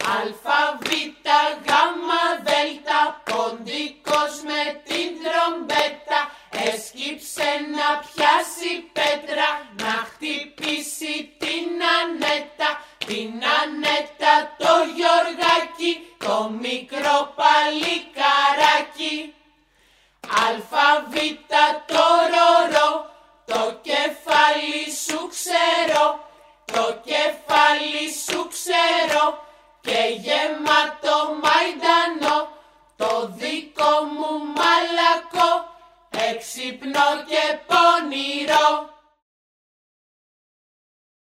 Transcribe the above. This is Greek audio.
Αλφα, βήτα, γάμα, δέλτα, ποντικός με την τρομπέτα. Έσκυψε να πιάσει πέτρα, να χτυπήσει την Ανέτα. Την Ανέτα το Γιωργάκι, το μικρό παλικαράκι. Αλφα, βήτα, το ρορό, το κεφάλι σου ξέρω. Το κεφάλι σου ξέρω και γεμάτο μαϊντανό. Το δικό μου μαλακό, έξυπνο και